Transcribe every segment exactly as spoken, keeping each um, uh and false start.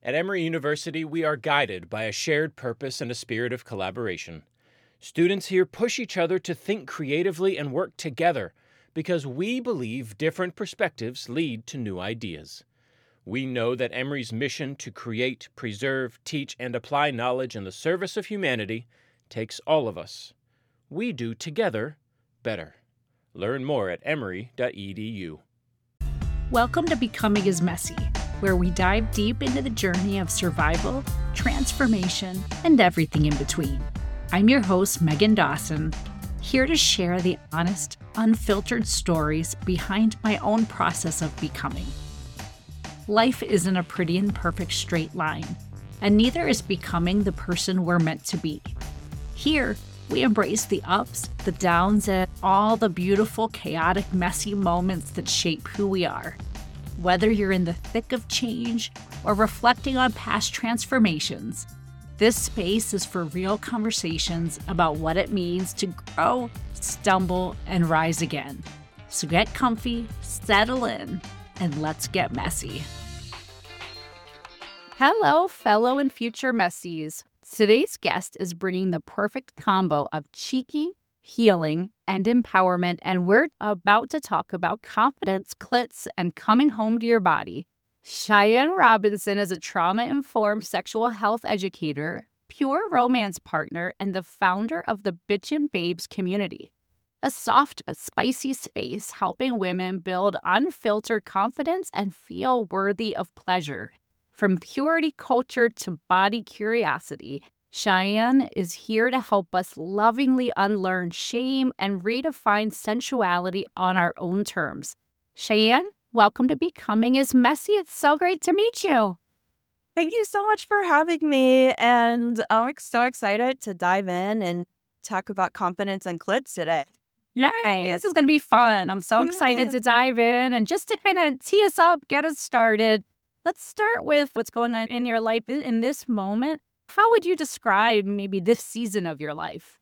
At Emory University, we are guided by a shared purpose and a spirit of collaboration. Students here push each other to think creatively and work together because we believe different perspectives lead to new ideas. We know that Emory's mission to create, preserve, teach, and apply knowledge in the service of humanity takes all of us. We do together better. Learn more at emory dot e d u. Welcome to Becoming is Messy, where we dive deep into the journey of survival, transformation, and everything in between. I'm your host, Megan Dawson, here to share the honest, unfiltered stories behind my own process of becoming. Life isn't a pretty and perfect straight line, and neither is becoming the person we're meant to be. Here, we embrace the ups, the downs, and all the beautiful, chaotic, messy moments that shape who we are. Whether you're in the thick of change or reflecting on past transformations, this space is for real conversations about what it means to grow, stumble, and rise again. So get comfy, settle in, and let's get messy. Hello, fellow and future messies. Today's guest is bringing the perfect combo of cheeky, healing, and empowerment, and we're about to talk about confidence, clits, and coming home to your body. Cheyenne Robinson is a trauma-informed sexual health educator, pure romance partner, and the founder of the Bitchin' Babes community, a soft but spicy space helping women build unfiltered confidence and feel worthy of pleasure. From purity culture to body curiosity, Cheyenne is here to help us lovingly unlearn shame and redefine sensuality on our own terms. Cheyenne, welcome to Becoming is Messy. It's so great to meet you. Thank you so much for having me. And I'm so excited to dive in and talk about confidence and clits today. Yay, this is going to be fun. I'm so excited to dive in. And just to kind of tee us up, get us started, let's start with what's going on in your life in this moment. How would you describe maybe this season of your life?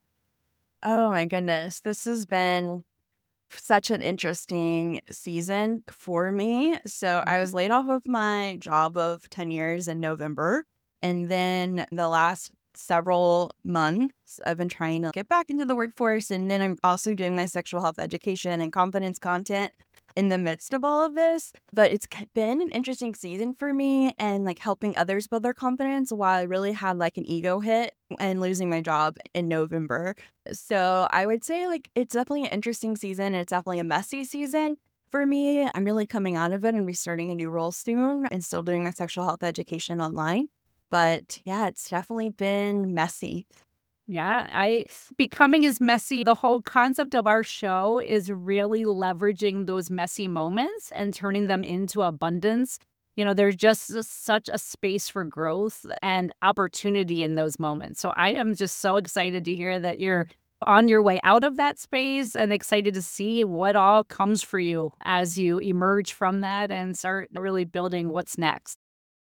Oh my goodness. This has been such an interesting season for me. So I was laid off of my job of ten years in November. And then the last several months, I've been trying to get back into the workforce. And then I'm also doing my sexual health education and confidence content in the midst of all of this. But it's been an interesting season for me and like helping others build their confidence while I really had like an ego hit and losing my job in November. So I would say like it's definitely an interesting season. And it's definitely a messy season for me. I'm really coming out of it and restarting a new role soon and still doing my sexual health education online. But yeah, it's definitely been messy. Yeah, I Becoming is Messy. The whole concept of our show is really leveraging those messy moments and turning them into abundance. You know, there's just such a space for growth and opportunity in those moments. So I am just so excited to hear that you're on your way out of that space and excited to see what all comes for you as you emerge from that and start really building what's next.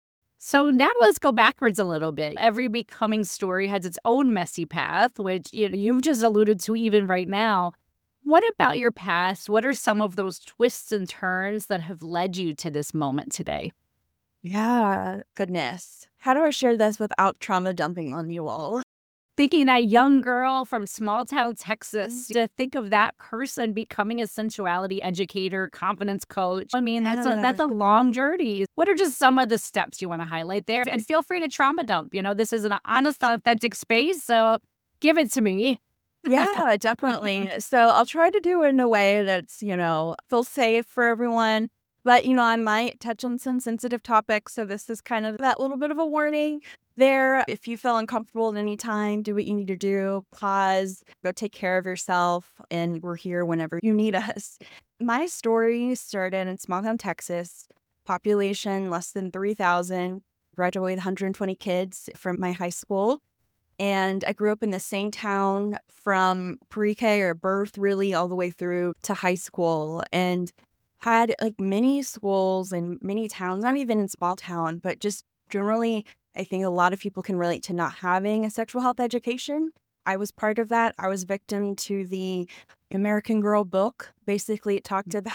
So now let's go backwards a little bit. Every becoming story has its own messy path, which you know, you've just alluded to even right now. What about your past? What are some of those twists and turns that have led you to this moment today? Yeah, goodness. How do I share this without trauma dumping on you all? Thinking that young girl from small town Texas, to think of that person becoming a sensuality educator, confidence coach. I mean, that's a, that's a long journey. What are just some of the steps you want to highlight there? And feel free to trauma dump. You know, this is an honest, authentic space, so give it to me. Yeah, definitely. So I'll try to do it in a way that's, you know, feels safe for everyone. But, you know, I might touch on some sensitive topics. So this is kind of that little bit of a warning there. If you feel uncomfortable at any time, do what you need to do. Pause, go take care of yourself. And we're here whenever you need us. My story started in small town Texas, population less than three thousand, graduated one hundred twenty kids from my high school. And I grew up in the same town from pre-K or birth really all the way through to high school. And had like many schools and many towns, not even in small town, but just generally, I think a lot of people can relate to not having a sexual health education. I was part of that. I was victim to the American Girl book. Basically, it talked about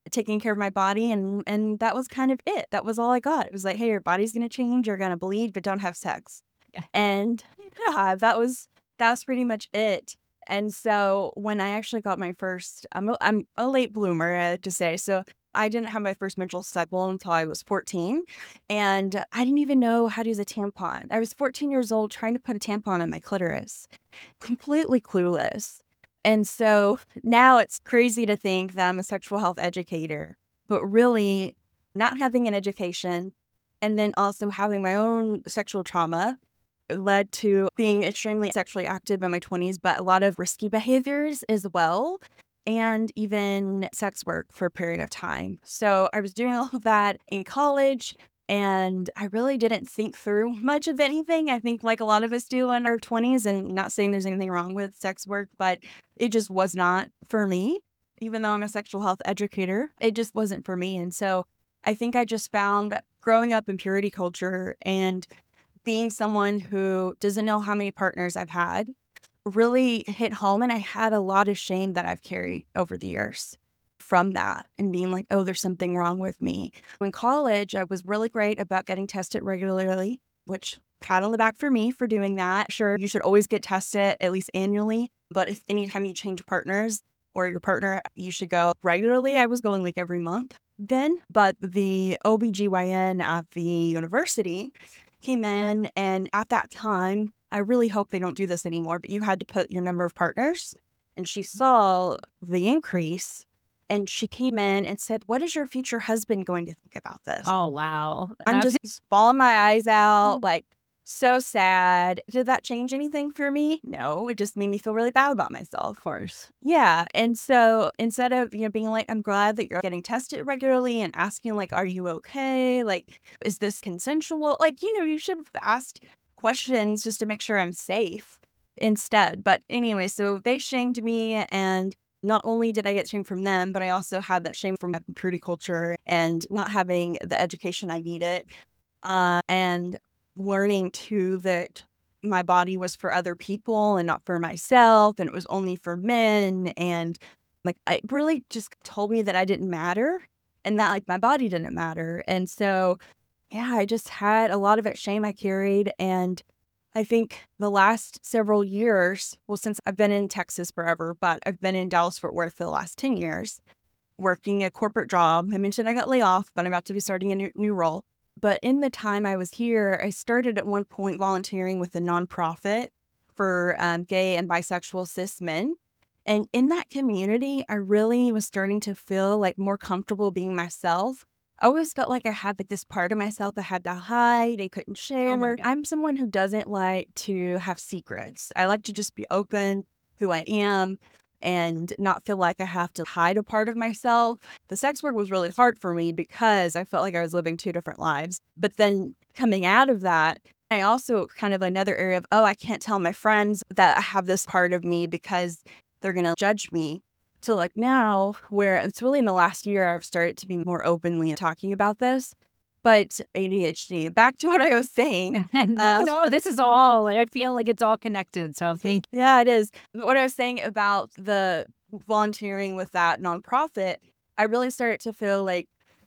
taking care of my body. And, and that was kind of it. That was all I got. It was like, hey, your body's going to change. You're going to bleed, but don't have sex. Yeah. And yeah, that was, that was pretty much it. And so when I actually got my first, I'm a, I'm a late bloomer, I have to say. So I didn't have my first menstrual cycle until I was fourteen. And I didn't even know how to use a tampon. I was fourteen years old trying to put a tampon on my clitoris, completely clueless. And so now it's crazy to think that I'm a sexual health educator, but really not having an education and then also having my own sexual trauma led to being extremely sexually active in my twenties, but a lot of risky behaviors as well, and even sex work for a period of time. So I was doing all of that in college, and I really didn't think through much of anything. I think like a lot of us do in our twenties, and not saying there's anything wrong with sex work, but it just was not for me. Even though I'm a sexual health educator, it just wasn't for me. And so I think I just found growing up in purity culture and being someone who doesn't know how many partners I've had really hit home. And I had a lot of shame that I've carried over the years from that and being like, oh, there's something wrong with me. In college, I was really great about getting tested regularly, which pat on the back for me for doing that. Sure, you should always get tested at least annually. But if anytime you change partners or your partner, you should go regularly. I was going like every month then. But the O B G Y N at the university came in, and at that time, I really hope they don't do this anymore, but you had to put your number of partners, and she saw the increase, and she came in and said, what is your future husband going to think about this? Oh, wow. I'm That's- just bawling my eyes out, like, so sad. Did that change anything for me? No, it just made me feel really bad about myself. Of course. Yeah. And so instead of, you know, being like, I'm glad that you're getting tested regularly and asking, like, are you okay? Like, is this consensual? Like, you know, you should have asked questions just to make sure I'm safe instead. But anyway, so they shamed me, and not only did I get shame from them, but I also had that shame from purity culture and not having the education I needed. Uh, and learning too that my body was for other people and not for myself, and it was only for men. And like, it really just told me that I didn't matter and that like my body didn't matter. And so, yeah, I just had a lot of that shame I carried. And I think the last several years, well, since I've been in Texas forever, but I've been in Dallas Fort Worth for the last ten years, working a corporate job. I mentioned I got laid off, but I'm about to be starting a new, new role. But in the time I was here, I started at one point volunteering with a nonprofit for um, gay and bisexual cis men. And in that community, I really was starting to feel like more comfortable being myself. I always felt like I had like this part of myself that had to hide, I couldn't share. I'm someone who doesn't like to have secrets. I like to just be open, who I am, and not feel like I have to hide a part of myself. The sex work was really hard for me because I felt like I was living two different lives. But then coming out of that, I also kind of another area of, oh, I can't tell my friends that I have this part of me because they're going to judge me. So like now, where it's really in the last year, I've started to be more openly talking about this. But A D H D, back to what I was saying. Uh, no, this is all, I feel like it's all connected. So thank you. Yeah, it is. What I was saying about the volunteering with that nonprofit, I really started to feel like,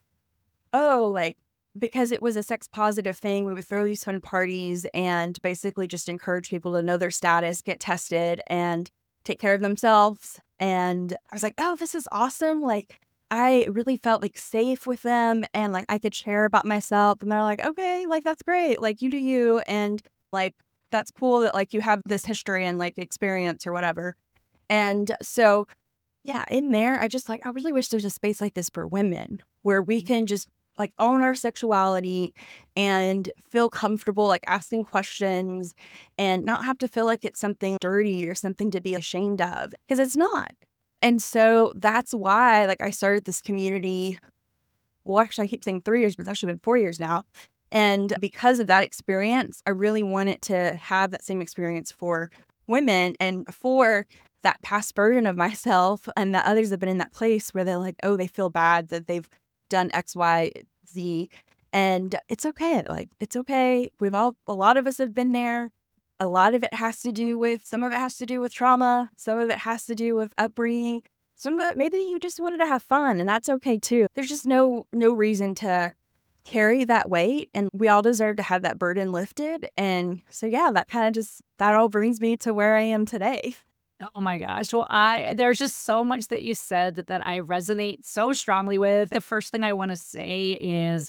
oh, like, because it was a sex positive thing, we would throw these fun parties and basically just encourage people to know their status, get tested, and take care of themselves. And I was like, oh, this is awesome. Like, I really felt like safe with them, and like I could share about myself, and they're like, okay, like that's great. Like, you do you. And like, that's cool that like you have this history and like experience or whatever. And so, yeah, in there, I just like, I really wish there's a space like this for women where we can just like own our sexuality and feel comfortable like asking questions and not have to feel like it's something dirty or something to be ashamed of, because it's not. And so that's why like I started this community. Well, actually, I keep saying three years, but it's actually been four years now. And because of that experience, I really wanted to have that same experience for women and for that past burden of myself, and that others have been in that place where they're like, oh, they feel bad that they've done X, Y, Z. And it's okay. Like, it's okay. We've all, a lot of us have been there. A lot of it has to do with, some of it has to do with trauma. Some of it has to do with upbringing. some maybe you just wanted to have fun, and that's okay too. There's just no no reason to carry that weight, and we all deserve to have that burden lifted. And so yeah, that kind of just that all brings me to where I am today. Oh my gosh. Well, I there's just so much that you said that, that I resonate so strongly with. The first thing I want to say is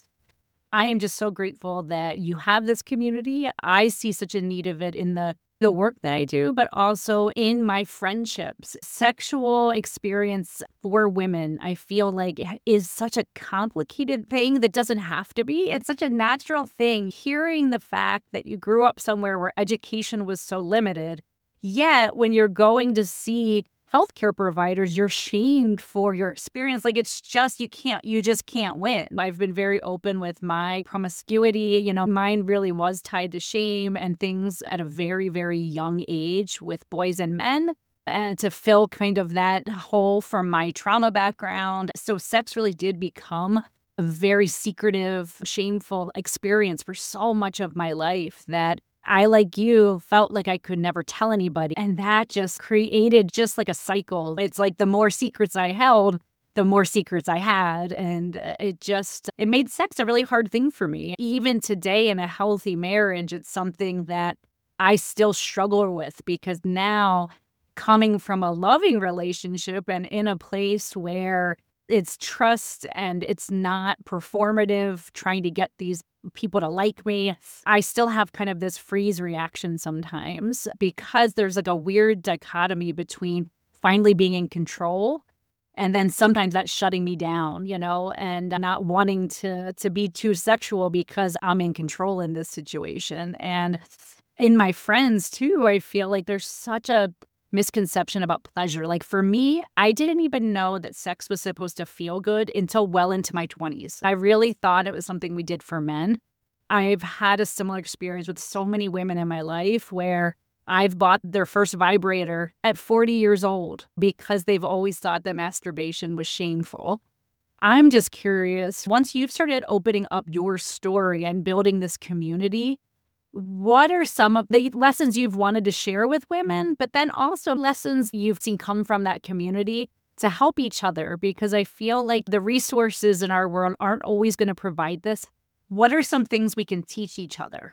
I am just so grateful that you have this community. I see such a need of it in the the work that I do, but also in my friendships. Sexual experience for women, I feel like is such a complicated thing that doesn't have to be. It's such a natural thing. Hearing the fact that you grew up somewhere where education was so limited, yet when you're going to see healthcare providers, you're shamed for your experience. Like it's just, you can't, you just can't win. I've been very open with my promiscuity. You know, mine really was tied to shame and things at a very, very young age with boys and men, and to fill kind of that hole from my trauma background. So sex really did become a very secretive, shameful experience for so much of my life that I, like you, felt like I could never tell anybody. And that just created just like a cycle. It's like the more secrets I held, the more secrets I had. And it just, it made sex a really hard thing for me. Even today in a healthy marriage, it's something that I still struggle with, because now coming from a loving relationship and in a place where it's trust and it's not performative, trying to get these people to like me, I still have kind of this freeze reaction sometimes, because there's like a weird dichotomy between finally being in control and then sometimes that's shutting me down, you know, and not wanting to to be too sexual because I'm in control in this situation. And in my friends too, I feel like there's such a misconception about pleasure. Like for me, I didn't even know that sex was supposed to feel good until well into my twenties. I really thought it was something we did for men. I've had a similar experience with so many women in my life where I've bought their first vibrator at forty years old because they've always thought that masturbation was shameful. I'm just curious, once you've started opening up your story and building this community, what are some of the lessons you've wanted to share with women, but then also lessons you've seen come from that community to help each other? Because I feel like the resources in our world aren't always going to provide this. What are some things we can teach each other?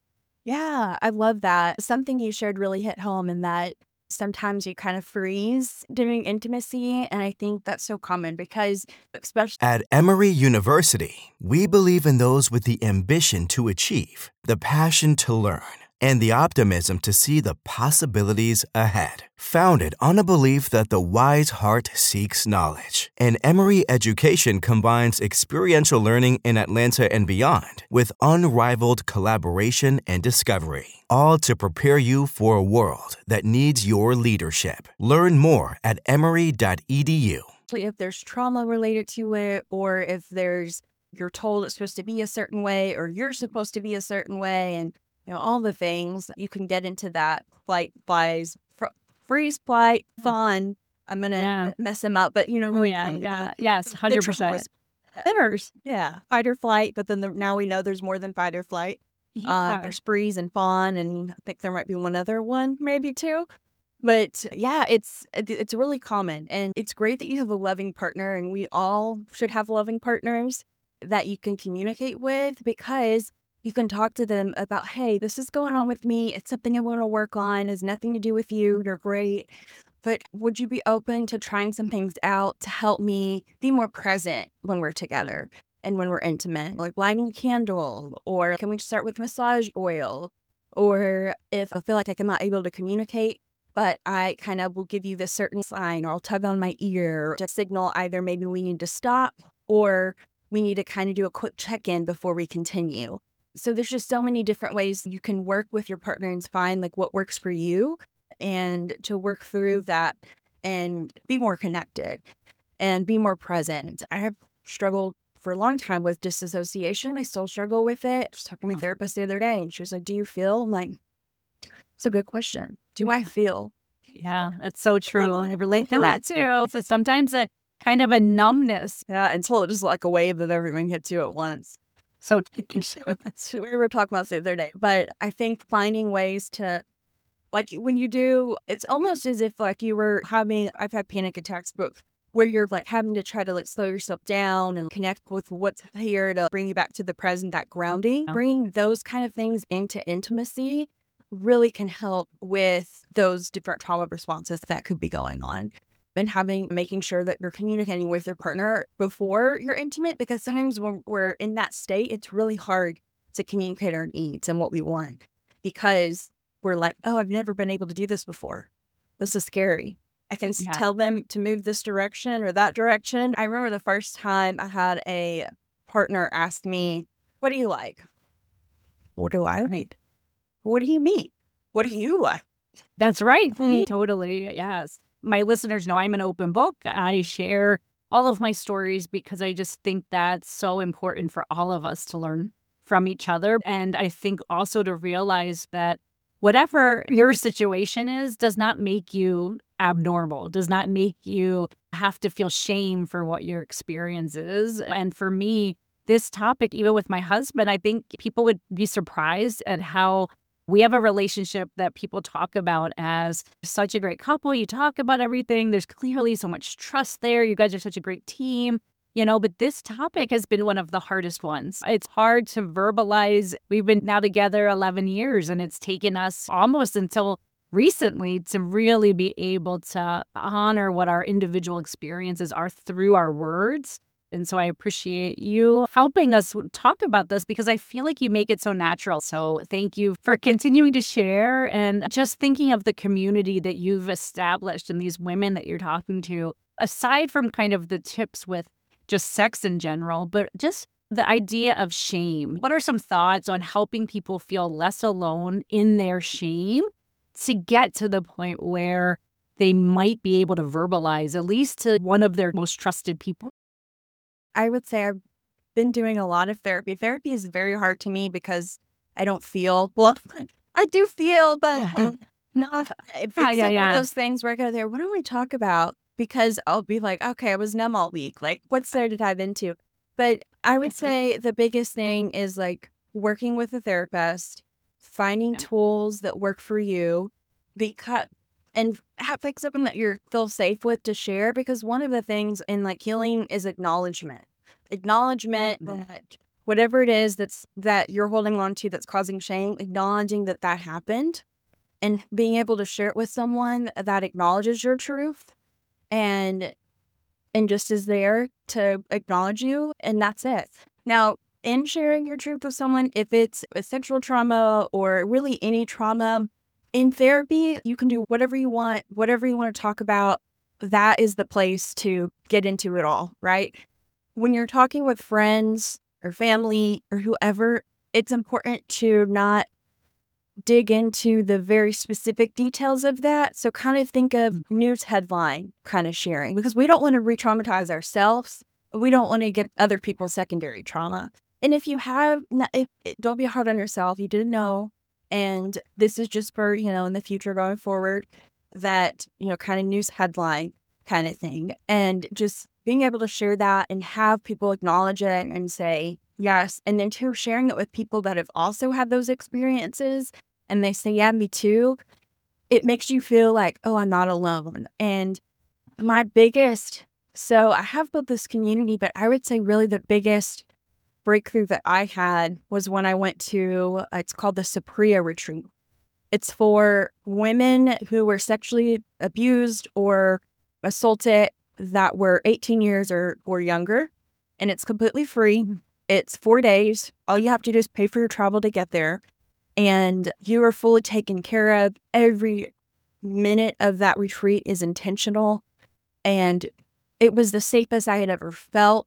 Yeah, I love that. Something you shared really hit home in that sometimes you kind of freeze during intimacy. And I think that's so common because especially At Emory University, we believe in those with the ambition to achieve, the passion to learn, and the optimism to see the possibilities ahead. Founded on a belief that the wise heart seeks knowledge, and Emory education combines experiential learning in Atlanta and beyond with unrivaled collaboration and discovery, all to prepare you for a world that needs your leadership. Learn more at emory dot e d u. if there's trauma related to it, or if there's you're told it's supposed to be a certain way, or you're supposed to be a certain way, and you know all the things, you can get into that flight, flies, fr- freeze, flight, fun. I'm gonna Yeah. mess him up, but you know, Oh, yeah. Yeah. Yes. the one hundred trick percent. was Sinners, yeah, fight or flight. But then the, now we know there's more than fight or flight. Uh, Yeah. there's freeze and fawn, and I think there might be one other one, maybe two. But yeah, it's it- it's really common, and it's great that you have a loving partner, and we all should have loving partners that you can communicate with, because you can talk to them about, hey, this is going on with me. It's something I want to work on. It has nothing to do with you. You're great. But would you be open to trying some things out to help me be more present when we're together and when we're intimate? Like lighting a candle, or can we start with massage oil? Or if I feel like I'm not able to communicate, but I kind of will give you this certain sign, or I'll tug on my ear to signal either maybe we need to stop or we need to kind of do a quick check-in before we continue. So there's just so many different ways you can work with your partner and find like what works for you, and to work through that and be more connected and be more present. I have struggled for a long time with disassociation. I still struggle with it. I was talking to my therapist the other day, and she was like, do you feel? I'm like, it's a good question. Do I feel? Yeah, that's so true. I relate to that too. So sometimes a kind of a numbness. Yeah, until it's just like a wave that everything hits you at once. So So we were talking about this the other day, but I think finding ways to Like when you do, it's almost as if like you were having, I've had panic attacks, but where you're like having to try to like slow yourself down and connect with what's here to bring you back to the present, that grounding. Yeah. Bringing those kind of things into intimacy really can help with those different trauma responses that could be going on. And having, making sure that you're communicating with your partner before you're intimate, because sometimes when we're in that state, it's really hard to communicate our needs and what we want because we're like, oh, I've never been able to do this before. This is scary. I can Yeah. tell them to move this direction or that direction. I remember the first time I had a partner ask me, what do you like? What do I like? What do you mean? What do you like? That's right. Mhm. Totally. Yes. My listeners know I'm an open book. I share all of my stories because I just think that's so important for all of us to learn from each other. And I think also to realize that whatever your situation is does not make you abnormal, does not make you have to feel shame for what your experience is. And for me, this topic, even with my husband, I think people would be surprised at how we have a relationship that people talk about as such a great couple. You talk about everything. There's clearly so much trust there. You guys are such a great team. You know, but this topic has been one of the hardest ones. It's hard to verbalize. We've been now together eleven years, and it's taken us almost until recently to really be able to honor what our individual experiences are through our words. And so I appreciate you helping us talk about this because I feel like you make it so natural. So thank you for continuing to share and just thinking of the community that you've established and these women that you're talking to, aside from kind of the tips with just sex in general, but just the idea of shame. What are some thoughts on helping people feel less alone in their shame to get to the point where they might be able to verbalize, at least to one of their most trusted people? I would say I've been doing a lot of therapy. Therapy is very hard to me because I don't feel, well, I do feel, but not, it's Yeah, like yeah, one yeah. of those things where I go there, what do we talk about? Because I'll be like, okay, I was numb all week. Like, what's there to dive into? But I would say the biggest thing is like working with a therapist, finding Yeah. tools that work for you, because and have like something that you feel safe with to share. Because one of the things in like healing is acknowledgement, acknowledgement Mhm. that whatever it is that's that you're holding on to that's causing shame, acknowledging that that happened, and being able to share it with someone that acknowledges your truth and and just is there to acknowledge you, and that's it. Now, in sharing your truth with someone, if it's a sexual trauma or really any trauma, in therapy, you can do whatever you want, whatever you want to talk about. That is the place to get into it all, right? When you're talking with friends or family or whoever, it's important to not dig into the very specific details of that. So kind of think of news headline kind of sharing, because we don't want to re-traumatize ourselves. We don't want to get other people's secondary trauma. And if you have, if, don't be hard on yourself. You didn't know. And this is just for, you know, in the future going forward, that, you know, kind of news headline kind of thing. And just being able to share that and have people acknowledge it and say, yes. And then too, sharing it with people that have also had those experiences and they say, yeah, me too. It makes you feel like, oh, I'm not alone. And my biggest, so I have built this community, but I would say really the biggest breakthrough that I had was when I went to, it's called the Sapria Retreat. It's for women who were sexually abused or assaulted that were eighteen years or, or younger. And it's completely free. It's four days. All you have to do is pay for your travel to get there. And you are fully taken care of. Every minute of that retreat is intentional. And it was the safest I had ever felt.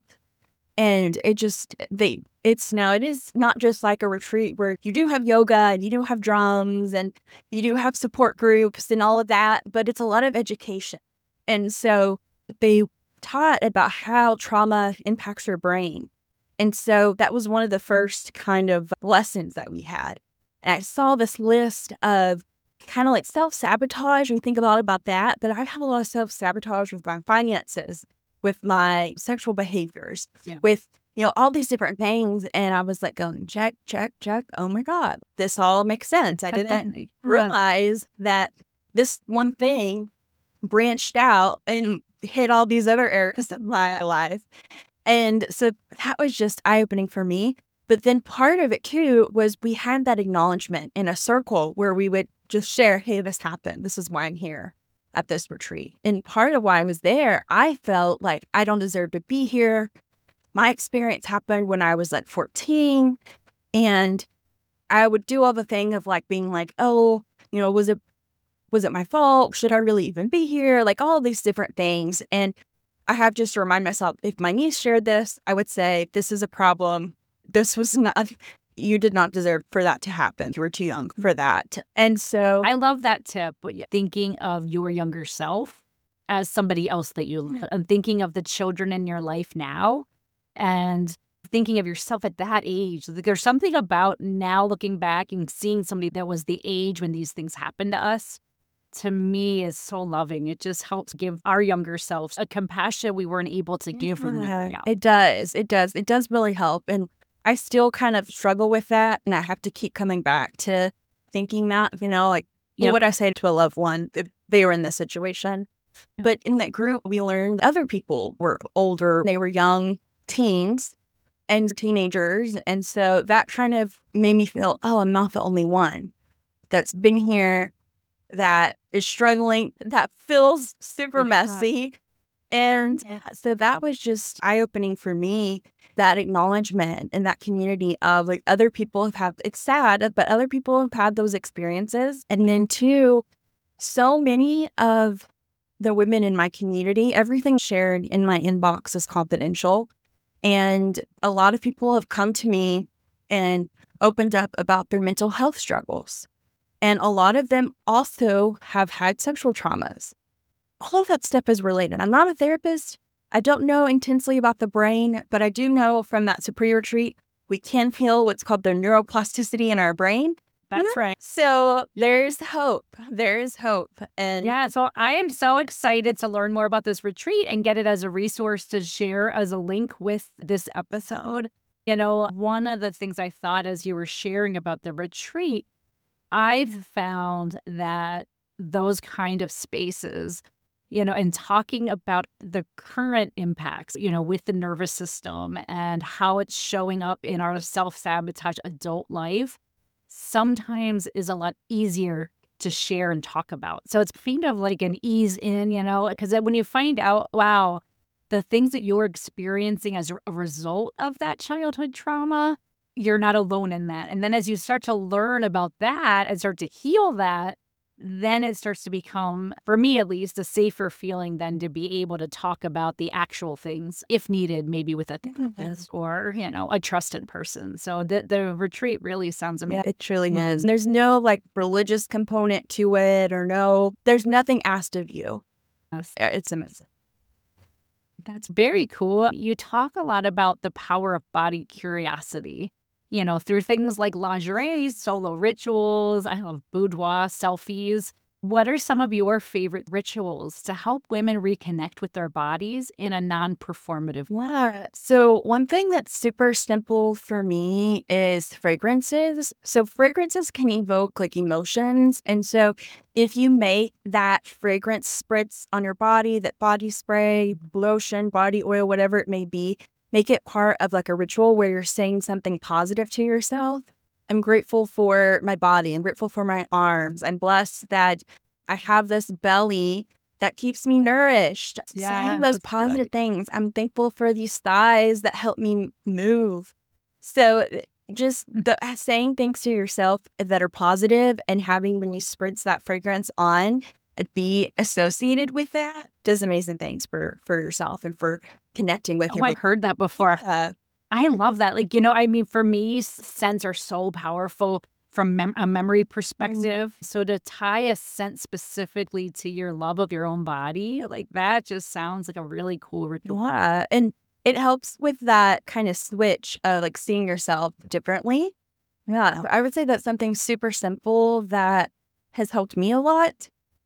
And it just, they, it's now, it is not just like a retreat where you do have yoga and you do have drums and you do have support groups and all of that, but it's a lot of education. And so they taught about how trauma impacts your brain. And so that was one of the first kind of lessons that we had. And I saw this list of kind of like self-sabotage and think a lot about that, but I have a lot of self-sabotage with my finances, with my sexual behaviors, Yeah. with, you know, all these different things. And I was like going, check, check, check. Oh my God, this all makes sense. I didn't realize that this one thing branched out and hit all these other areas of my life. And so that was just eye-opening for me. But then part of it too was we had that acknowledgement in a circle where we would just share, hey, this happened. This is why I'm here at this retreat. And part of why I was there, I felt like I don't deserve to be here. My experience happened when I was like fourteen, and I would do all the thing of like being like, oh, you know, was it, was it my fault? Should I really even be here? Like all these different things. And I have just to remind myself, if my niece shared this, I would say, this is a problem. This was not, you did not deserve for that to happen. You were too young for that. And so I love that tip. Thinking of your younger self as somebody else that you love. I'm thinking of the children in your life now and thinking of yourself at that age. There's something about now looking back and seeing somebody that was the age when these things happened to us. To me, is so loving. It just helps give our younger selves a compassion we weren't able to give from yeah, now. It does. It does. It does really help. And I still kind of struggle with that. And I have to keep coming back to thinking that, you know, like, Yep. what would I say to a loved one if they were in this situation? Yep. But in that group, we learned other people were older. They were young teens and teenagers. And so that kind of made me feel, oh, I'm not the only one that's been here, that is struggling, that feels super messy. And so that was just eye-opening for me, that acknowledgement and that community of like other people have had, it's sad, but other people have had those experiences. And then two, so many of the women in my community, everything shared in my inbox is confidential. And a lot of people have come to me and opened up about their mental health struggles. And a lot of them also have had sexual traumas. All of that stuff is related. I'm not a therapist. I don't know intensely about the brain, but I do know from that Superior retreat, we can feel what's called the neuroplasticity in our brain. That's right. So there's hope. There's hope. And yeah, so I am so excited to learn more about this retreat and get it as a resource to share as a link with this episode. You know, one of the things I thought as you were sharing about the retreat, I've found that those kind of spaces, you know, and talking about the current impacts, you know, with the nervous system and how it's showing up in our self-sabotage adult life, sometimes is a lot easier to share and talk about. So it's kind of like an ease in, you know, because when you find out, wow, the things that you're experiencing as a result of that childhood trauma, you're not alone in that. And then as you start to learn about that and start to heal that, then it starts to become, for me at least, a safer feeling than to be able to talk about the actual things, if needed, maybe with a therapist or, you know, a trusted person. So the, the retreat really sounds amazing. Yeah, it truly is. There's no like religious component to it or no, there's nothing asked of you. Yes. It's amazing. That's very cool. You talk a lot about the power of body curiosity, you know, through things like lingerie, solo rituals, I love boudoir, selfies. What are some of your favorite rituals to help women reconnect with their bodies in a non-performative way? Yeah. So one thing that's super simple for me is fragrances. So fragrances can evoke like emotions. And so if you make that fragrance spritz on your body, that body spray, lotion, body oil, whatever it may be, make it part of like a ritual where you're saying something positive to yourself. I'm grateful for my body. I'm grateful for my arms. I'm blessed that I have this belly that keeps me nourished. Yeah, Saying those positive things. I'm thankful for these thighs that help me move. So just the, saying things to yourself that are positive and having when you spritz that fragrance on, be associated with that does amazing things for, for yourself and for connecting with Oh, your I've heard that before. uh, I love that. Like, you know, I mean, for me, scents are so powerful from mem- a memory perspective. Mm-hmm. So to tie a scent specifically to your love of your own body, like that just sounds like a really cool ritual. Yeah. And it helps with that kind of switch of like seeing yourself differently. Yeah. I would say that's something super simple that has helped me a lot.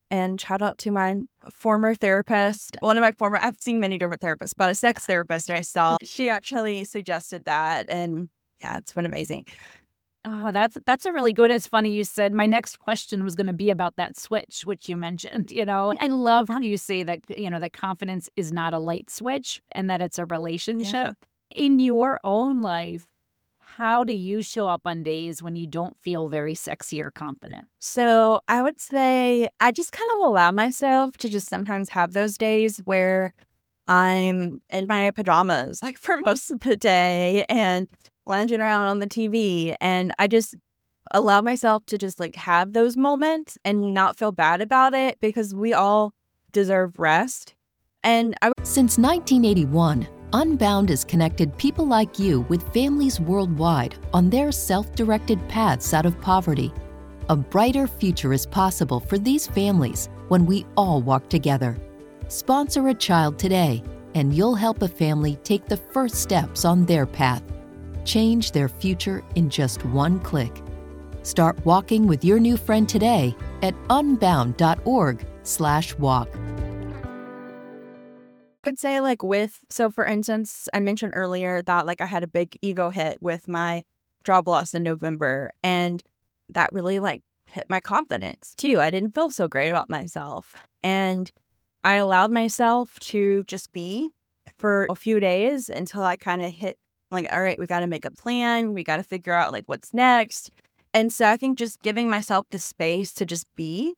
And shout out to my former therapist. One of my former, I've seen many different therapists, but a sex therapist I saw, she actually suggested that. And yeah, it's been amazing. Oh, that's that's a really good. It's funny you said my next question was going to be about that switch, which you mentioned. You know, I love how you say that, you know, that confidence is not a light switch and that it's a relationship. Yeah. In your own life, how do you show up on days when you don't feel very sexy or confident? So I would say I just kind of allow myself to just sometimes have those days where I'm in my pajamas, like for most of the day, and lounging around on the T V. And I just allow myself to just like have those moments and not feel bad about it, because we all deserve rest. And I Since nineteen eighty-one, Unbound has connected people like you with families worldwide on their self-directed paths out of poverty. A brighter future is possible for these families when we all walk together. Sponsor a child today, and you'll help a family take the first steps on their path. Change their future in just one click. Start walking with your new friend today at unbound.org slash walk. I could say like with, so for instance, I mentioned earlier that like I had a big ego hit with my job loss in November, and that really like hit my confidence too. I didn't feel so great about myself, and I allowed myself to just be for a few days until I kind of hit like, all right, we got to make a plan. We got to figure out like what's next. And so I think just giving myself the space to just be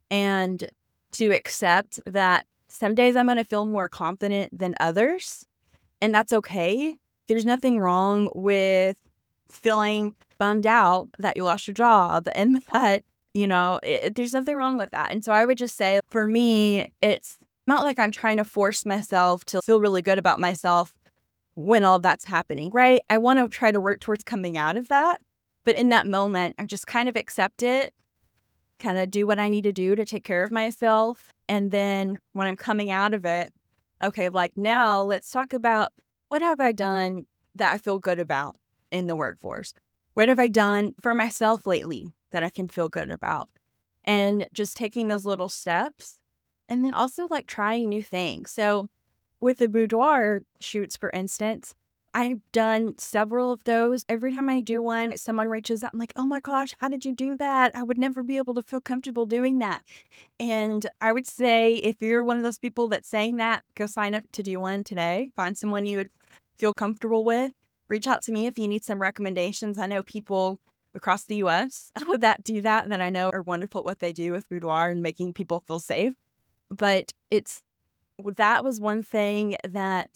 and to accept that some days I'm going to feel more confident than others, and that's okay. There's nothing wrong with feeling bummed out that you lost your job, and that, you know, it, there's nothing wrong with that. And so I would just say, for me, it's not like I'm trying to force myself to feel really good about myself when all that's happening, right? I want to try to work towards coming out of that. But in that moment, I just kind of accept it, kind of do what I need to do to take care of myself. And then when I'm coming out of it, okay, like now let's talk about what have I done that I feel good about in the workforce? What have I done for myself lately that I can feel good about? And just taking those little steps, and then also like trying new things. So with the boudoir shoots, for instance, I've done several of those. Every time I do one, someone reaches out. I'm like, oh my gosh, how did you do that? I would never be able to feel comfortable doing that. And I would say if you're one of those people that's saying that, go sign up to do one today. Find someone you would feel comfortable with. Reach out to me if you need some recommendations. I know people across the U S that do that, that I know are wonderful at what they do with boudoir and making people feel safe. But it's, that was one thing that,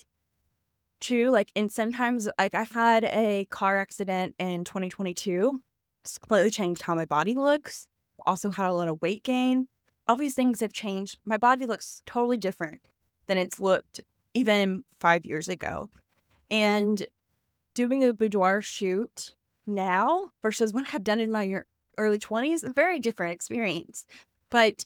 too, like, and sometimes, like, I had a car accident in twenty twenty-two. It's completely changed how my body looks. Also had a lot of weight gain. All these things have changed. My body looks totally different than it's looked even five years ago. And doing a boudoir shoot now versus what I've done in my early twenties, a very different experience. But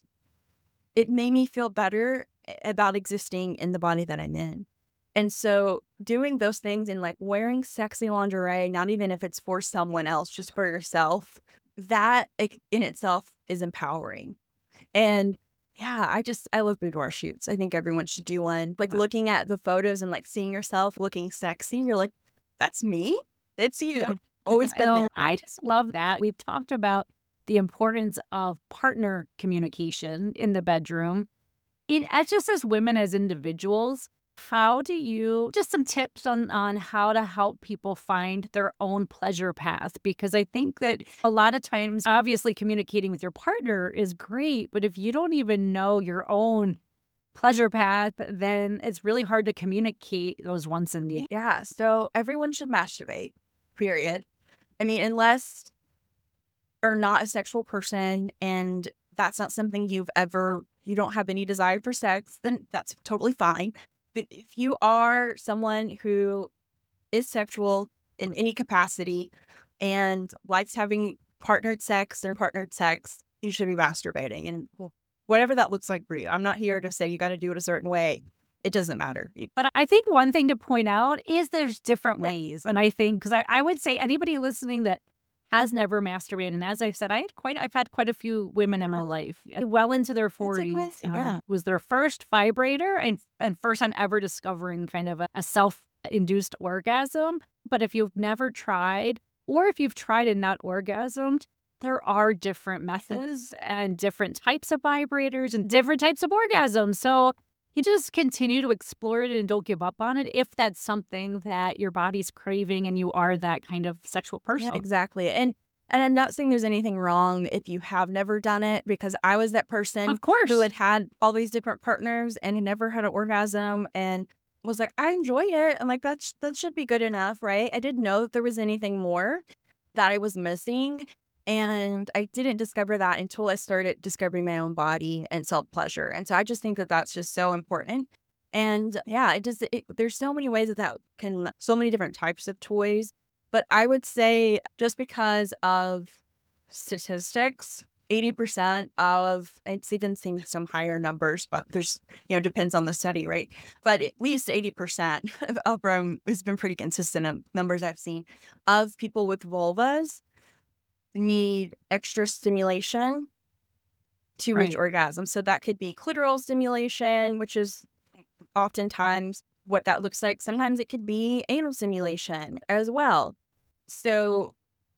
it made me feel better about existing in the body that I'm in. And so doing those things and like wearing sexy lingerie, not even if it's for someone else, just for yourself, that in itself is empowering. And yeah, I just, I love boudoir shoots. I think everyone should do one. Like looking at the photos and like seeing yourself looking sexy, you're like, that's me. It's you. I've always been there. I just love that. We've talked about the importance of partner communication in the bedroom. It, as just as women, as individuals, how do you, just some tips on, on how to help people find their own pleasure path? Because I think that a lot of times, obviously communicating with your partner is great, but if you don't even know your own pleasure path, then it's really hard to communicate those wants and needs. Yeah, so everyone should masturbate, period. I mean, unless you're not a sexual person and that's not something you've ever, you don't have any desire for sex, then that's totally fine. But if you are someone who is sexual in any capacity and likes having partnered sex or partnered sex, you should be masturbating. And whatever that looks like for you. I'm not here to say you got to do it a certain way. It doesn't matter. But I think one thing to point out is there's different ways. And I think, because I, I would say anybody listening that has never masturbated. And as I said, I had quite, I've had quite a few women in my life, well into their forties. question, uh, yeah. Was their first vibrator and and first time ever discovering kind of a, a self-induced orgasm. But if you've never tried, or if you've tried and not orgasmed, there are different methods and different types of vibrators and different types of orgasms. So you just continue to explore it and don't give up on it if that's something that your body's craving and you are that kind of sexual person. Yeah, exactly. And and I'm not saying there's anything wrong if you have never done it, because I was that person Of course. who had had all these different partners and had never had an orgasm and was like, I enjoy it. I'm like, that's that should be good enough, right? I didn't know that there was anything more that I was missing. And I didn't discover that until I started discovering my own body and self-pleasure. And so I just think that that's just so important. And yeah, it just, it, there's so many ways that that can, so many different types of toys. But I would say just because of statistics, eighty percent of, it's even seen some higher numbers, but there's, you know, depends on the study, right? But at least eighty percent of, um, it's been pretty consistent of numbers I've seen of people with vulvas need extra stimulation to reach Right. orgasm. So that could be clitoral stimulation, which is oftentimes what that looks like. Sometimes it could be anal stimulation as well. So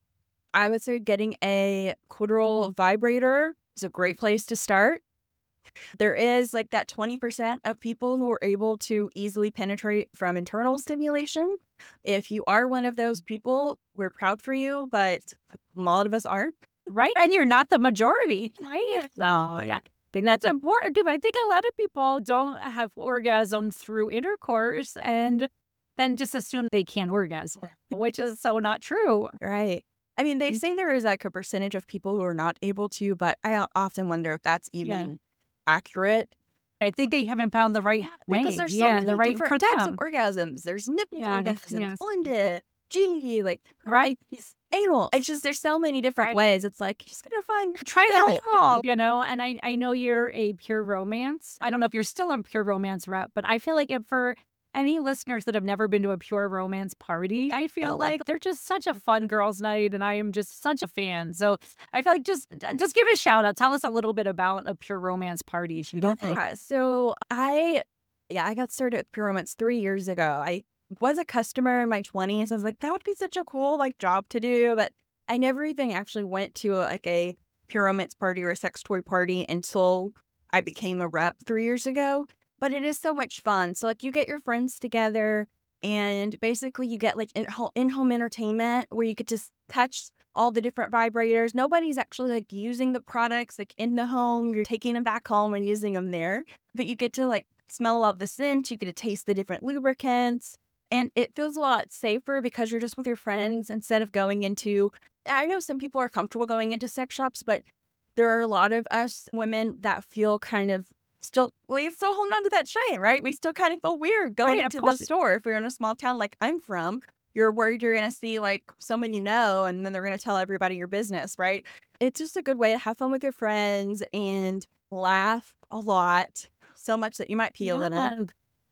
I would say getting a clitoral vibrator is a great place to start. There is like that twenty percent of people who are able to easily penetrate from internal stimulation. If you are one of those people, we're proud for you, but a lot of us aren't. Right. And you're not the majority. Right. So yeah. I think that's important too. But I think a lot of people don't have orgasm through intercourse and then just assume they can't orgasm, which is so not true. Right. I mean, they say there is like a percentage of people who are not able to, but I o- often wonder if that's even accurate. I think they haven't found the right way. Because there's so yeah, many the right different for types them. of orgasms. There's nipple Yeah, orgasms, yes. blended, G, like Right. anal. It's just there's so many different Right. ways. It's like you're just gonna find Try that out, you know, and I, I know you're a Pure Romance. I don't know if you're still a Pure Romance rep, but I feel like if for any listeners that have never been to a Pure Romance party, I feel like they're just such a fun girls' night, and I am just such a fan. So I feel like just just give a shout out. Tell us a little bit about a Pure Romance party, if you don't think. Yeah, so I, yeah, I got started at Pure Romance three years ago. I was a customer in my twenties. I was like, that would be such a cool like job to do, but I never even actually went to a, like a Pure Romance party or a sex toy party until I became a rep three years ago. But it is so much fun. So like you get your friends together, and basically you get like in- in-home entertainment where you get to s- touch all the different vibrators. Nobody's actually like using the products like in the home. You're taking them back home and using them there. But you get to like smell all the scent. You get to taste the different lubricants. And it feels a lot safer because you're just with your friends instead of going into, I know some people are comfortable going into sex shops, but there are a lot of us women that feel kind of still, we still hold on to that shame, right? We still kind of feel weird going Right, of into the course. store. If you're in a small town like I'm from, you're worried you're going to see like someone you know, and then they're going to tell everybody your business, right? It's just a good way to have fun with your friends and laugh a lot, so much that you might pee a little. Yeah.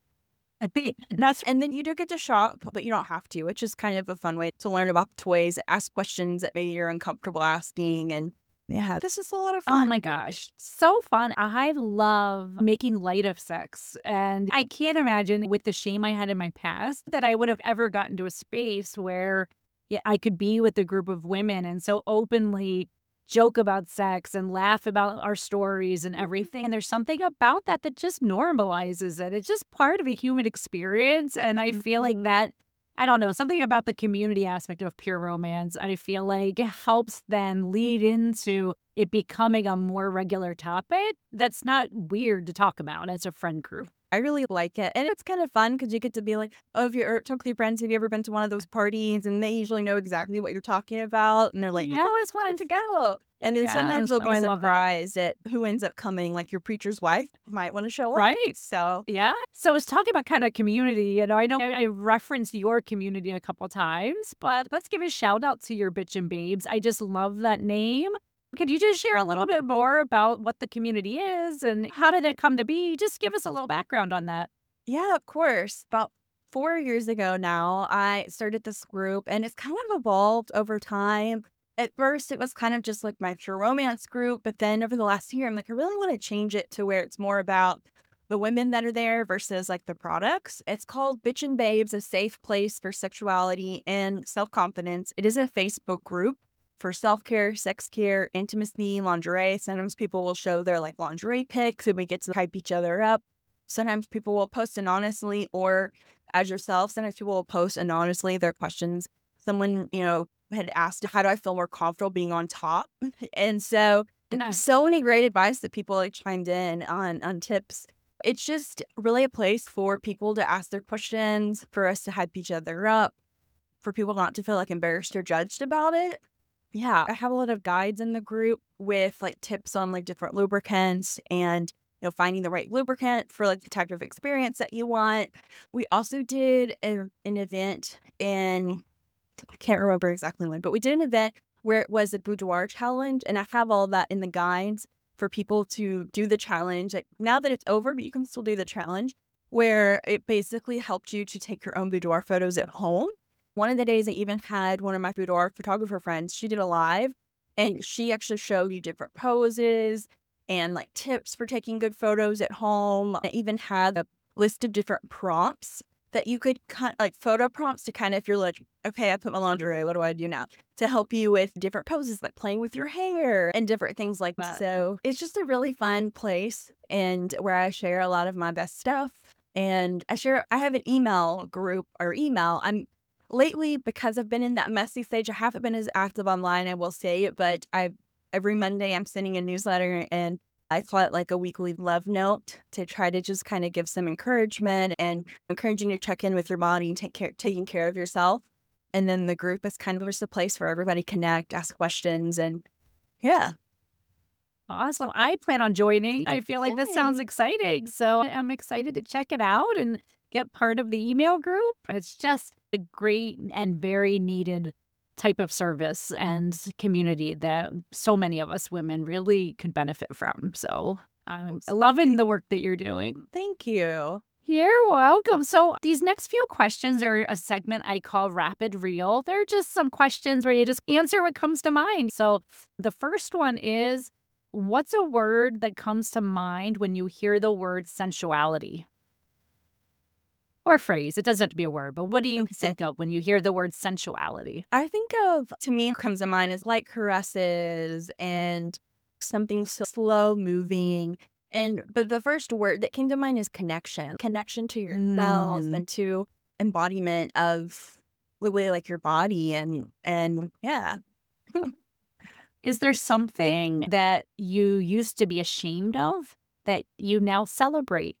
I think that's And then you do get to shop, but you don't have to, which is kind of a fun way to learn about toys, ask questions that maybe you're uncomfortable asking. And yeah, this is a lot of Oh fun. my gosh, so fun. I love making light of sex. And I can't imagine with the shame I had in my past that I would have ever gotten to a space where yeah, I could be with a group of women and so openly joke about sex and laugh about our stories and everything. And there's something about that that just normalizes it. It's just part of a human experience. And I feel like that, I don't know, something about the community aspect of Pure Romance, I feel like it helps then lead into it becoming a more regular topic that's not weird to talk about as a friend group. I really like it. And it's kind of fun because you get to be like, oh, if you're talking to your friends, have you ever been to one of those parties? And they usually know exactly what you're talking about. And they're like, Yeah. yeah, it's fun to go. And then Yeah, sometimes they'll so be I love that. surprised at who ends up coming. Like your preacher's wife might want to show up. Right. So Yeah. So I was talking about kind of community. You know, I know I I referenced your community a couple times, but let's give a shout out to your Bitch and Babes. I just love that name. Could you just share a little bit more about what the community is and how did it come to be? Just give us a little background on that. yeah, of course. About four years ago now, I started this group, and it's kind of evolved over time. at first it was kind of just like my pure romance group, but then over the last year, I'm like, I really want to change it to where it's more about the women that are there versus like the products. It's called Bitchin' Babes, a safe place for sexuality and self-confidence. It is a Facebook group for self-care, sex care, intimacy, lingerie. Sometimes people will show their like lingerie pics and we get to hype each other up. Sometimes people will post anonymously or as yourself. Sometimes people will post anonymously their questions. Someone, you know, had asked, how do I feel more comfortable being on top? And so, Yeah. so many great advice that people like chimed in on, on tips. It's just really a place for people to ask their questions, for us to hype each other up, for people not to feel like embarrassed or judged about it. Yeah, I have a lot of guides in the group with like tips on like different lubricants and, you know, finding the right lubricant for like the type of experience that you want. We also did a, an event in, I can't remember exactly when, but we did an event where it was a boudoir challenge, and I have all that in the guides for people to do the challenge. Like now that it's over, but you can still do the challenge, where it basically helped you to take your own boudoir photos at home. One of the days I even had one of my boudoir photographer friends, she did a live, and she actually showed you different poses and like tips for taking good photos at home. I even had a list of different prompts that you could kind like photo prompts to kind of, if you're like, okay, I put my lingerie, what do I do now? To help you with different poses, like playing with your hair and different things like that. So it's just a really fun place and where I share a lot of my best stuff. And I share, I have an email group or email. I'm lately, because I've been in that messy stage, I haven't been as active online, I will say, but I every Monday I'm sending a newsletter, and I call it like a weekly love note to try to just kind of give some encouragement and encouraging you to check in with your body and take care, taking care of yourself. And then the group is kind of just a place where everybody connect, ask questions, and yeah. Awesome. I plan on joining. I feel like this sounds exciting. So I'm excited to check it out and get part of the email group. It's just a great and very needed type of service and community that so many of us women really could benefit from. So I'm loving the work that you're doing. Thank you. You're welcome. So these next few questions are a segment I call Rapid Reel. They're just some questions where you just answer what comes to mind. So the first one is, what's a word that comes to mind when you hear the word sensuality? Or phrase. It doesn't have to be a word, but what do you think of when you hear the word sensuality? I think of, to me, what comes to mind is like caresses and something so slow moving. And but the first word that came to mind is connection. Connection to yourself Mm. and to embodiment of the way like your body and and yeah. Is there something that you used to be ashamed of that you now celebrate?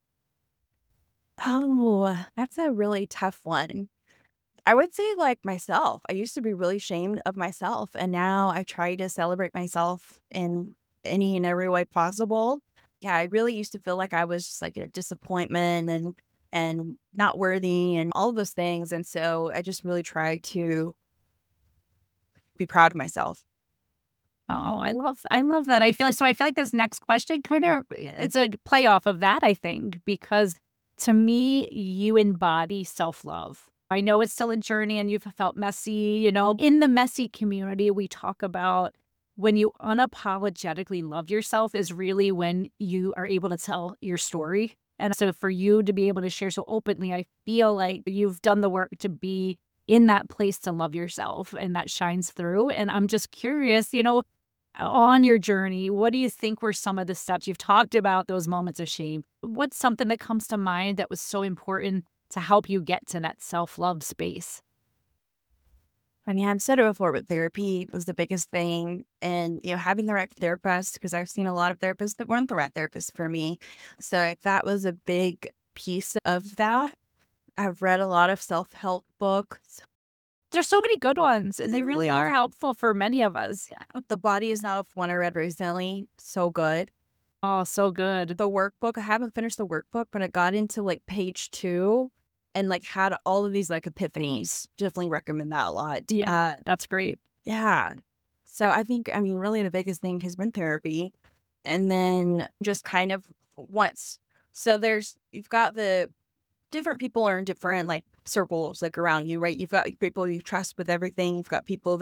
Oh, that's a really tough one. I would say like myself. I used to be really ashamed of myself, and now I try to celebrate myself in any and every way possible. Yeah, I really used to feel like I was just like a disappointment and and not worthy and all of those things. And so I just really try to be proud of myself. Oh, I love I love that. I feel so I feel like this next question kind of it's a play off of that, I think, because to me, you embody self-love. I know it's still a journey and you've felt messy, you know. In the messy community, we talk about when you unapologetically love yourself is really when you are able to tell your story. And so for you to be able to share so openly, I feel like you've done the work to be in that place to love yourself, and that shines through. And I'm just curious, you know, on your journey, what do you think were some of the steps? You've talked about those moments of shame. What's something that comes to mind that was so important to help you get to that self-love space? I mean, I've said it before, but therapy was the biggest thing. And, you know, having the right therapist, because I've seen a lot of therapists that weren't the right therapist for me. So that was a big piece of that. I've read a lot of self-help books. There's so many good ones, and they really are helpful for many of us. The Body Is Not One I read recently. So good. Oh, so good. The workbook, I haven't finished the workbook, but I got into like page two and like had all of these like epiphanies. Definitely recommend that a lot. Yeah, uh, that's great. Yeah. So I think, I mean, really the biggest thing has been therapy. And then just kind of once. So there's, you've got the different people are in different like circles like around you, right? You've got people you trust with everything. You've got people that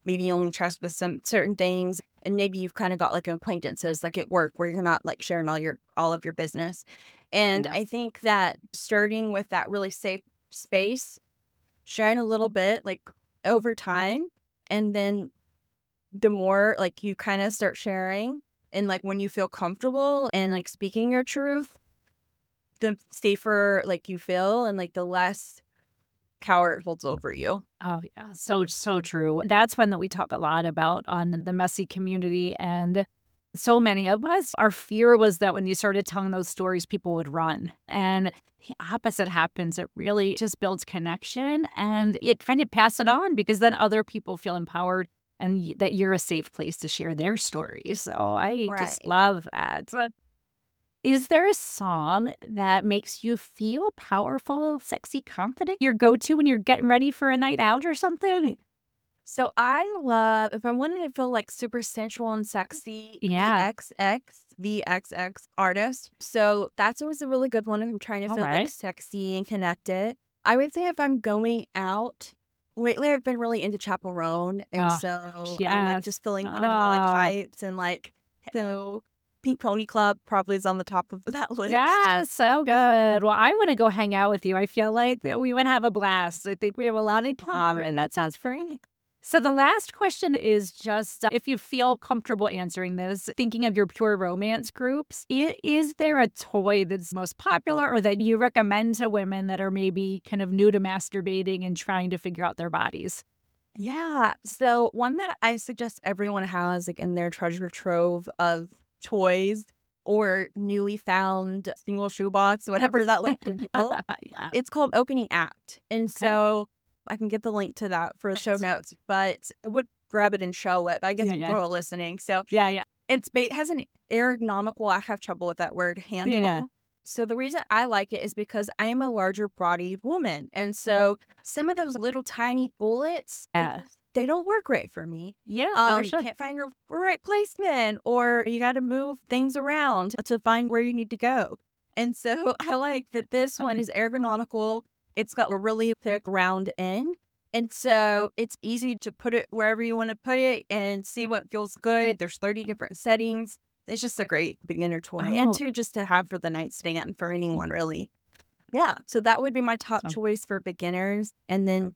maybe you only trust with some certain things. And maybe you've kind of got like acquaintances like at work where you're not like sharing all your all of your business. And I think that starting with that really safe space, sharing a little bit like over time, and then the more like you kind of start sharing and like when you feel comfortable and like speaking your truth, the safer like you feel and like the less power it holds over you. Oh, yeah. So, so true. That's one that we talk a lot about on the messy community. And so many of us, our fear was that when you started telling those stories, people would run. And the opposite happens. It really just builds connection and it kind of pass it on because then other people feel empowered and y- that you're a safe place to share their stories. So I just Right. love that. But is there a song that makes you feel powerful, sexy, confident? Your go-to when you're getting ready for a night out or something? So I love, if I wanted to feel like super sensual and sexy, Yeah. the X X, the X X artist. So that's always a really good one if I'm trying to All feel right. like sexy and connected. I would say if I'm going out, lately I've been really into Chaperone. And Oh, so I'm like yes. just feeling kind of like Oh, vibes and like, so Pink Pony Club probably is on the top of that list. yeah, so good. Well, I want to go hang out with you. I feel like that we would have a blast. I think we have a lot in common, and that sounds free. So the last question is just uh, if you feel comfortable answering this, thinking of your pure romance groups, i- is there a toy that's most popular or that you recommend to women that are maybe kind of new to masturbating and trying to figure out their bodies? Yeah. So one that I suggest everyone has like in their treasure trove of toys or newly found single shoebox, whatever that like to be called, Yeah. it's called Opening Act. And so I can get the link to that for the show notes, but I would grab it and show it. I guess Yeah, people yeah. are listening. So Yeah, yeah. it's ba- it has an ergonomical, I have trouble with that word, handle. Yeah. So the reason I like it is because I am a larger bodied woman. And so some of those little tiny bullets, Yeah. they don't work great for me. Yeah, Um, for you sure. can't find your right placement, or you got to move things around to find where you need to go. And so I like that this one is ergonomical. It's got a really thick round end. And so it's easy to put it wherever you want to put it and see what feels good. There's thirty different settings. It's just a great beginner toy. And Oh. two, just to have for the nightstand for anyone, really. Yeah. So that would be my top Awesome. choice for beginners. And then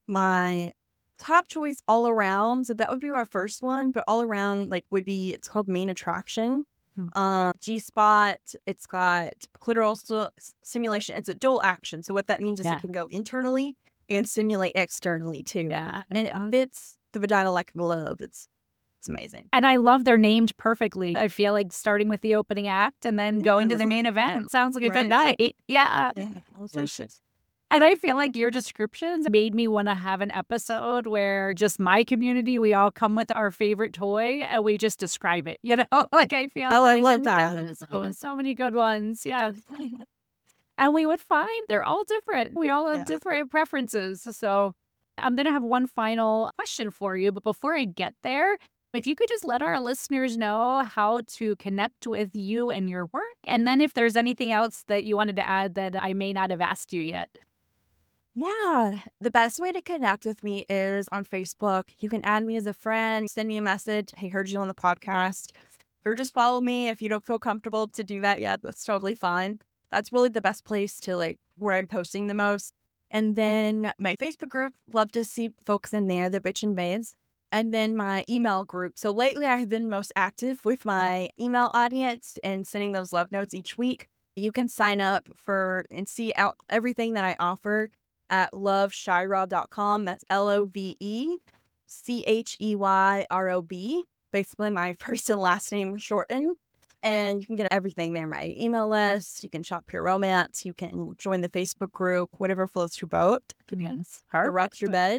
my top choice all around. So that would be my first one, but all around like would be, it's called Main Attraction. Hmm. Um, G Spot. It's got clitoral stu- simulation. It's a dual action. So what that means is Yeah. it can go internally and simulate externally too. Yeah. And it fits the vagina like a glove. It's it's amazing. And I love they're named perfectly. I feel like starting with the opening act and then going to the main event. Sounds like a good Right. night. Yeah. Yeah. Delicious. And I feel like your descriptions made me want to have an episode where just my community, we all come with our favorite toy and we just describe it. You know, like I feel Oh, I like love that. so, so many good ones. Yeah. And we would find they're all different. We all have Yeah. different preferences. So I'm going to have one final question for you. But before I get there, if you could just let our listeners know how to connect with you and your work. And then if there's anything else that you wanted to add that I may not have asked you yet. Yeah. The best way to connect with me is on Facebook. You can add me as a friend, send me a message. Hey, heard you on the podcast. Or just follow me if you don't feel comfortable to do that yet. That's totally fine. That's really the best place to like where I'm posting the most. And then my Facebook group, love to see folks in there, the bitch and babes. And then my email group. So lately I have been most active with my email audience and sending those love notes each week. You can sign up for and see out everything that I offer at love shyrob dot com. That's L O V E C H E Y R O B. Basically my first and last name shortened. And you can get everything there, my email list. You can shop Pure Romance. You can join the Facebook group, whatever floats your boat. Yes. Or rock your bed.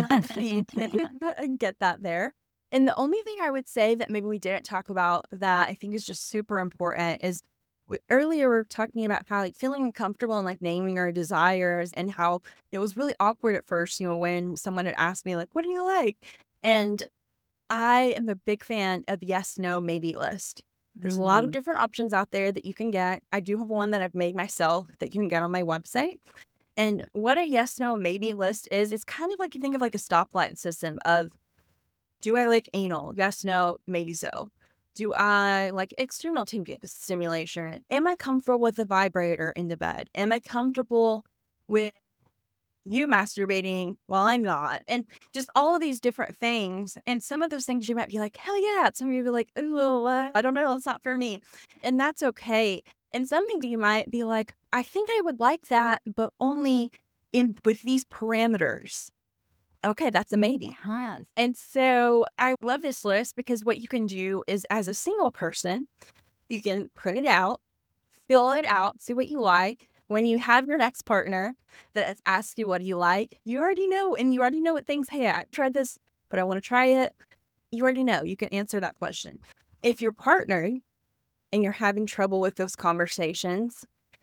And get that there. And the only thing I would say that maybe we didn't talk about that I think is just super important is we, earlier we were talking about how like feeling uncomfortable and like naming our desires and how it was really awkward at first, you know, when someone had asked me like, what do you like? And I am a big fan of yes, no, maybe list. There's a lot of different options out there that you can get. I do have one that I've made myself that you can get on my website. And what a yes, no, maybe list is, it's kind of like you think of like a stoplight system of Do I like anal? Yes, no, maybe so. Do I like external stimulation? Am I comfortable with the vibrator in the bed? Am I comfortable with you masturbating while I'm not? And just all of these different things. And some of those things you might be like, hell yeah. Some of you be like, oh, uh, I don't know. It's not for me. And that's okay. And some things you might be like, I think I would like that, but only in with these parameters. Okay, that's a maybe. And so I love this list because what you can do is, as a single person, you can print it out, fill it out, see what you like. When you have your next partner that asks you, what do you like? You already know, and you already know what things, hey, I tried this, but I want to try it. You already know. You can answer that question. If you're partnered and you're having trouble with those conversations,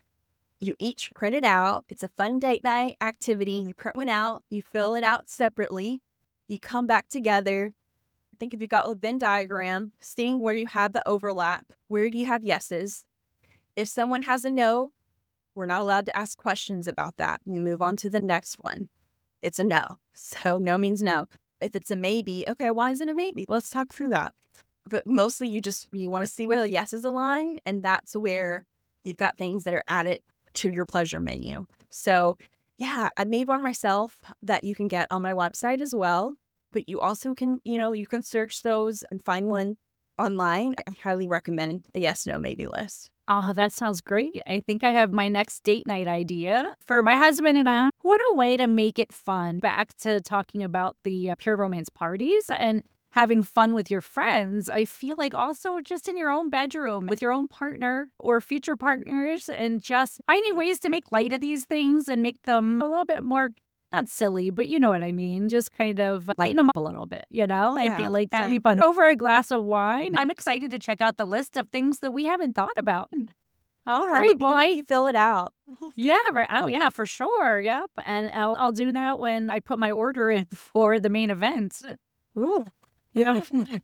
you each print it out. It's a fun date night activity. You print one out. You fill it out separately. You come back together. I think if you got a Venn diagram, seeing where you have the overlap, where do you have yeses? If someone has a no, we're not allowed to ask questions about that. We move on to the next one. It's a no. So no means no. If it's a maybe, okay, why is it a maybe? Let's talk through that. But mostly you just, you want to see where the yeses align, and that's where you've got things that are added to your pleasure menu. So yeah, I made one myself that you can get on my website as well, but you also can, you know, you can search those and find one online. I highly recommend the yes, no, maybe list. Oh, that sounds great. I think I have my next date night idea for my husband and I. What a way to make it fun. Back to talking about the uh, pure romance parties and having fun with your friends. I feel like also just in your own bedroom with your own partner or future partners, and just finding ways to make light of these things and make them a little bit more, not silly, but you know what I mean, just kind of lighten them up a little bit, you know? Yeah. I feel like that'd be fun. Over a glass of wine, I'm excited to check out the list of things that we haven't thought about. All right, well, I fill it out. Yeah, right. Oh, yeah, for sure. Yep. And I'll, I'll do that when I put my order in for the main event. Ooh. Yeah.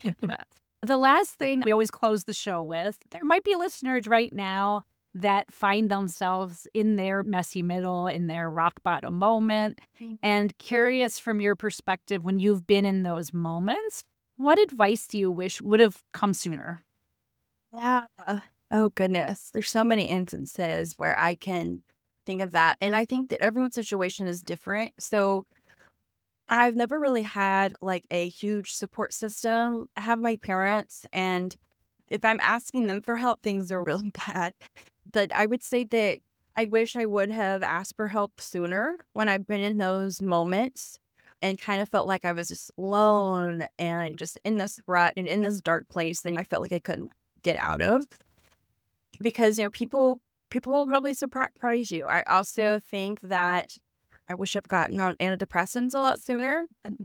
The last thing we always close the show with, there might be listeners right now that find themselves in their messy middle, in their rock bottom moment, and curious from your perspective, when you've been in those moments, what advice do you wish would have come sooner? Yeah. Oh, goodness. There's so many instances where I can think of that. And I think that everyone's situation is different. So I've never really had like a huge support system. I have my parents, and if I'm asking them for help, things are really bad. But I would say that I wish I would have asked for help sooner when I've been in those moments and kind of felt like I was just alone and just in this rut and in this dark place that I felt like I couldn't get out of. Because, you know, people people will probably surprise you. I also think that I wish I've gotten on antidepressants a lot sooner.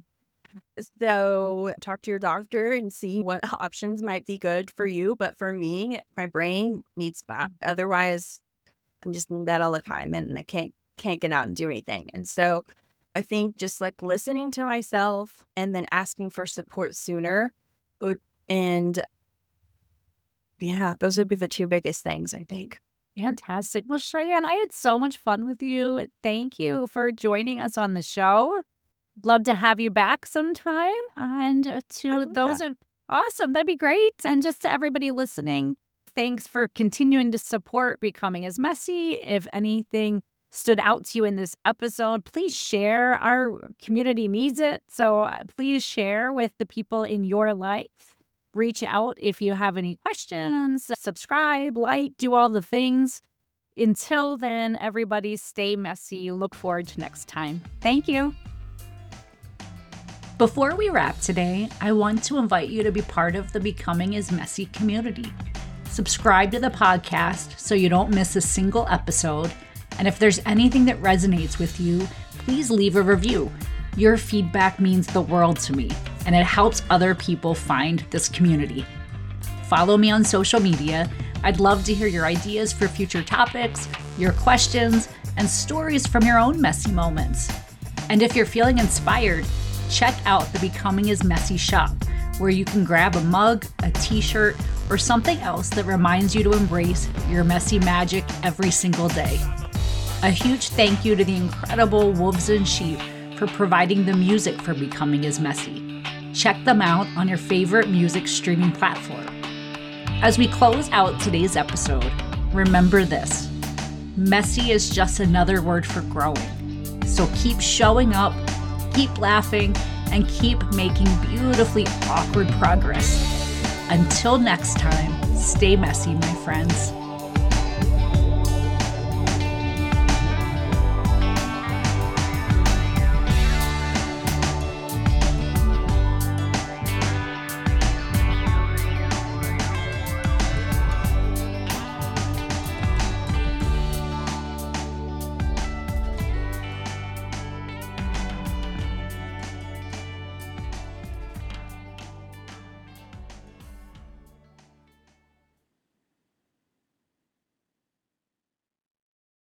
So talk to your doctor and see what options might be good for you. But for me, my brain needs that. Otherwise, I'm just in bed all the time and I can't can't get out and do anything. And so I think just like listening to myself and then asking for support sooner. And yeah, those would be the two biggest things, I think. Fantastic. Well, Cheyenne, I had so much fun with you. Thank you for joining us on the show. Love to have you back sometime. And to those that. of awesome, that'd be great. And just to everybody listening, thanks for continuing to support Becoming Is Messy. If anything stood out to you in this episode, please share. Our community needs it. So please share with the people in your life. Reach out if you have any questions, subscribe, like, do all the things. Until then, everybody stay messy. Look forward to next time. Thank you. Before we wrap today, I want to invite you to be part of the Becoming Is Messy community. Subscribe to the podcast so you don't miss a single episode. And if there's anything that resonates with you, please leave a review. Your feedback means the world to me, and it helps other people find this community. Follow me on social media. I'd love to hear your ideas for future topics, your questions, and stories from your own messy moments. And if you're feeling inspired, check out the Becoming Is Messy shop, where you can grab a mug, a t-shirt, or something else that reminds you to embrace your messy magic every single day. A huge thank you to the incredible Wolves and Sheep for providing the music for Becoming Is Messy. check them out on your favorite music streaming platform. As we close out today's episode, remember this: messy is just another word for growing. So keep showing up, keep laughing, and keep making beautifully awkward progress. Until next time, stay messy, my friends.